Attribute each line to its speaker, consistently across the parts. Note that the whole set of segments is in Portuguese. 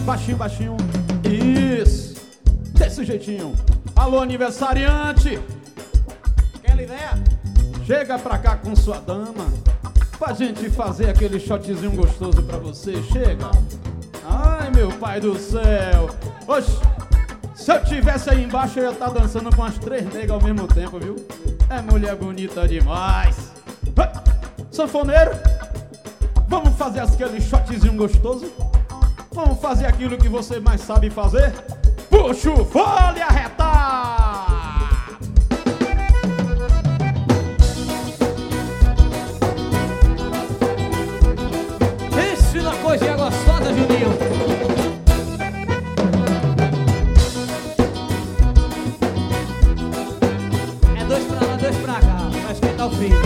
Speaker 1: baixinho, baixinho. Isso, desse jeitinho. Alô, aniversariante,
Speaker 2: Aquela ideia?
Speaker 1: chega pra cá com sua dama pra gente fazer aquele shotzinho gostoso pra você. Chega. Ai, meu pai do céu. Oxe, se eu tivesse aí embaixo eu ia estar dançando com as 3 negas ao mesmo tempo, viu? É mulher bonita demais. Sanfoneiro, vamos fazer aquele shotzinho gostoso? Vamos fazer aquilo que você mais sabe fazer? Puxa o fole e arretar!
Speaker 2: Esse na coisinha gostosa, Juninho. É 2 pra lá, 2 pra cá, pra esquentar o frio.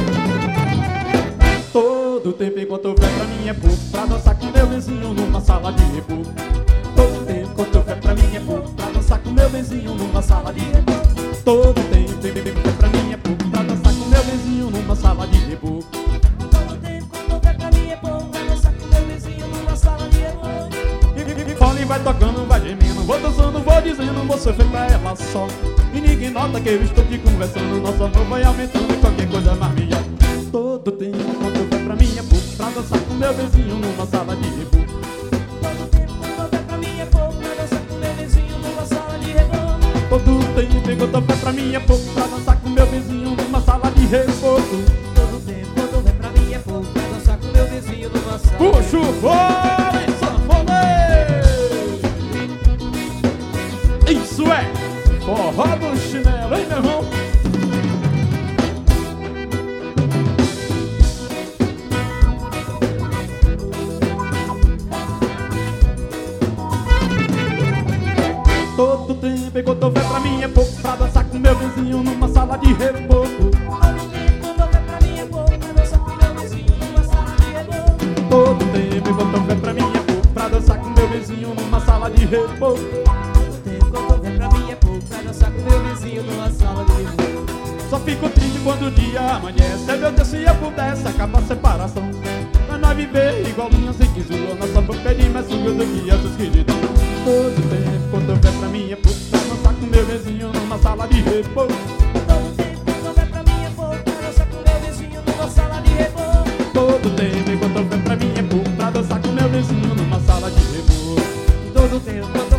Speaker 1: Todo tempo enquanto eu pra mim é pouco, pra dançar com meu vizinho numa sala de reboco. Todo tempo enquanto eu pra mim é pouco, pra dançar com meu vizinho numa sala de reboco. Todo tempo enquanto pra mim é pouco, pra dançar com meu vizinho numa sala de reboco.
Speaker 2: Todo tempo quando eu pra mim é bom, pra dançar com meu vizinho numa sala de reboco.
Speaker 1: Fone vai tocando, vai gemendo, vou dançando, vou dizendo, você foi pra ela só. E ninguém nota que eu estou te conversando, nosso amor vai aumentando, qualquer coisa mais melhor. Todo tempo quando eu pra mim é pouco, pra dançar com meu vizinho numa sala de reboco.
Speaker 2: Todo tempo quando eu pra mim é bom, pra dançar com meu vizinho numa sala de reboco.
Speaker 1: Todo tempo enquanto eu pra mim é pouco, pra dançar com meu vizinho numa sala de reboco.
Speaker 2: Todo tempo quando eu pra mim é bom, pra dançar com meu vizinho numa sala.
Speaker 1: Puxa o fole, sanfoneiro! Isso é forró do chinelo, hein, meu irmão? Todo tempo enquanto eu pra mim é pouco, pra dançar com meu vizinho numa sala de reboco.
Speaker 2: Todo tempo quando eu pra mim é bom, pra dançar com meu vizinho numa sala de reboco.
Speaker 1: Todo tempo enquanto eu pra mim é pouco, pra dançar com meu vizinho numa sala de reboco.
Speaker 2: Todo tempo quando eu pra mim é pouco, pra dançar com meu vizinho numa sala de reboco.
Speaker 1: Só fico triste quando o dia amanhece. Meu Deus, se eu pudesse acabar a separação, pra nós viver igualzinho sem que zoa. Nossa boca é de mais suga do que essa esquisitão. Todo tempo quando eu pra mim é pouco, pra dançar com meu vizinho numa sala de reboco.
Speaker 2: Todo tempo quando eu pra mim é pouco, pra dançar com meu vizinho numa sala de reboco.
Speaker 1: Todo tempo enquanto eu pra mim é pouco, pra dançar com meu vizinho numa sala de reboco.
Speaker 2: Todo tempo quando